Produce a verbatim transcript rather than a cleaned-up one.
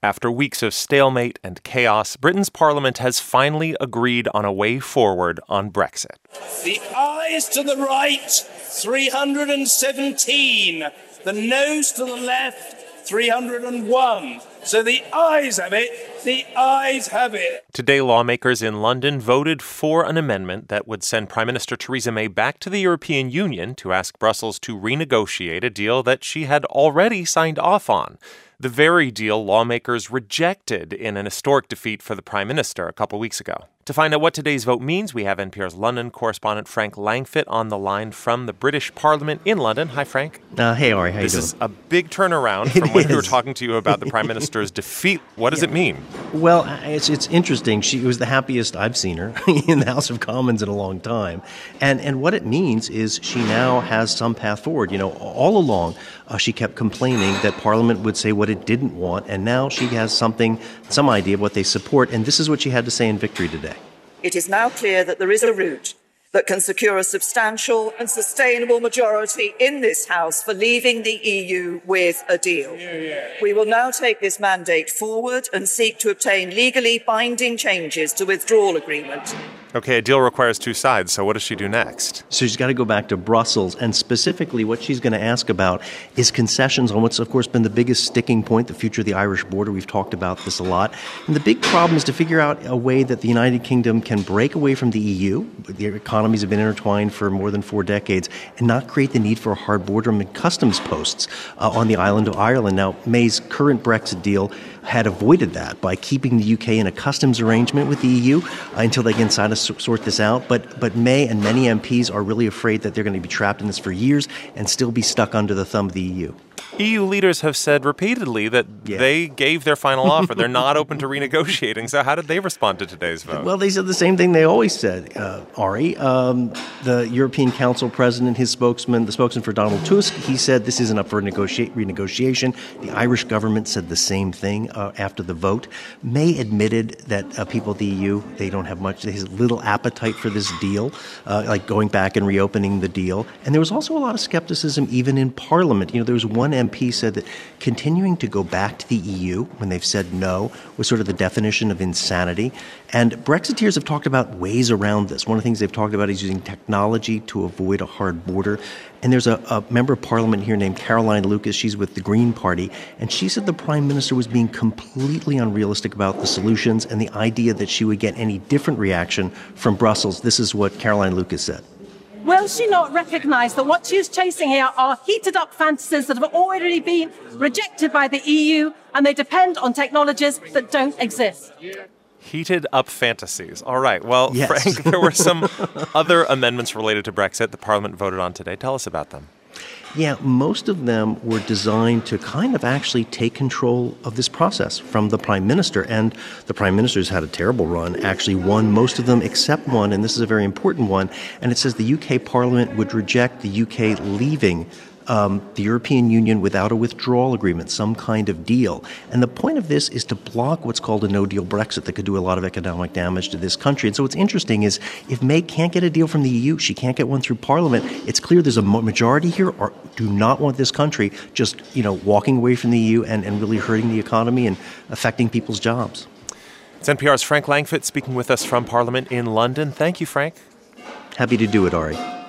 After weeks of stalemate and chaos, Britain's parliament has finally agreed on a way forward on Brexit. The ayes to the right, three hundred seventeen. The noes to the left, three hundred one. So the ayes have it. The ayes have it. Today, lawmakers in London voted for an amendment that would send Prime Minister Theresa May back to the European Union to ask Brussels to renegotiate a deal that she had already signed off on. The very deal lawmakers rejected in an historic defeat for the Prime Minister a couple weeks ago. To find out what today's vote means, we have N P R's London correspondent Frank Langfitt on the line from the British Parliament in London. Hi, Frank. Uh, hey, Ari. How you this doing? This is a big turnaround from it when is. we were talking to you about the Prime Minister's defeat. What does yeah. it mean? Well, it's it's interesting. She was the happiest I've seen her in the House of Commons in a long time. And and what it means is she now has some path forward. You know, all along, uh, she kept complaining that Parliament would say what it didn't want, and now she has something, some idea of what they support, and this is what she had to say in victory today. It is now clear that there is a route that can secure a substantial and sustainable majority in this House for leaving the E U with a deal. Yeah, yeah. We will now take this mandate forward and seek to obtain legally binding changes to withdrawal agreement. Okay, a deal requires two sides, so what does she do next? So she's got to go back to Brussels, and specifically what she's going to ask about is concessions on what's, of course, been the biggest sticking point, the future of the Irish border. We've talked about this a lot. And the big problem is to figure out a way that the United Kingdom can break away from the E U. Their economies have been intertwined for more than four decades, and not create the need for a hard border and customs posts uh, on the island of Ireland. Now, May's current Brexit deal had avoided that by keeping the U K in a customs arrangement with the E U uh, until they can kind of sort this out. But but May and many M Ps are really afraid that they're going to be trapped in this for years and still be stuck under the thumb of the E U. E U leaders have said repeatedly that yeah. they gave their final offer. They're not open to renegotiating. So how did they respond to today's vote? Well, they said the same thing they always said, uh, Ari. Um, the European Council president, his spokesman, the spokesman for Donald Tusk, he said this isn't up for negotiate, renegotiation. The Irish government said the same thing uh, after the vote. May admitted that uh, people at the E U, they don't have much, they have little appetite for this deal, uh, like going back and reopening the deal. And there was also a lot of skepticism even in Parliament. You know, there was one M P said that continuing to go back to the E U when they've said no was sort of the definition of insanity. And Brexiteers have talked about ways around this. One of the things they've talked about is using technology to avoid a hard border. And there's a, a member of Parliament here named Caroline Lucas. She's with the Green Party. And she said the Prime Minister was being completely unrealistic about the solutions and the idea that she would get any different reaction from Brussels. This is what Caroline Lucas said. Will she not recognise that what she is chasing here are heated-up fantasies that have already been rejected by the E U, and they depend on technologies that don't exist? Heated-up fantasies. All right. Well, yes. Frank, there were some other amendments related to Brexit the Parliament voted on today. Tell us about them. Yeah, most of them were designed to kind of actually take control of this process from the Prime Minister. And the Prime Minister's had a terrible run, actually won most of them except one, and this is a very important one. And it says the U K Parliament would reject the U K leaving Um, the European Union without a withdrawal agreement, some kind of deal. And the point of this is to block what's called a no-deal Brexit that could do a lot of economic damage to this country. And so what's interesting is if May can't get a deal from the E U, she can't get one through Parliament, it's clear there's a majority here or do not want this country just, you know, walking away from the E U and, and really hurting the economy and affecting people's jobs. It's N P R's Frank Langfitt speaking with us from Parliament in London. Thank you, Frank. Happy to do it, Ari.